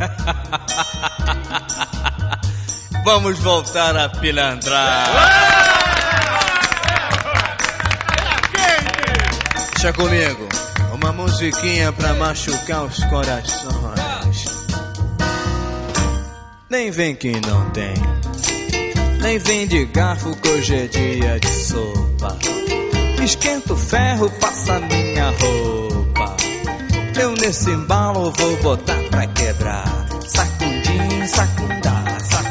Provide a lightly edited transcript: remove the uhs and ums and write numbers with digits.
Vamos voltar a pilantrar. Deixa comigo, uma musiquinha pra machucar os corações. Nem vem que não tem, nem vem de garfo que hoje é dia de sopa. Esquenta o ferro, passa minha roupa. Eu nesse embalo vou botar pra quebrar. Sacundim, sacundim.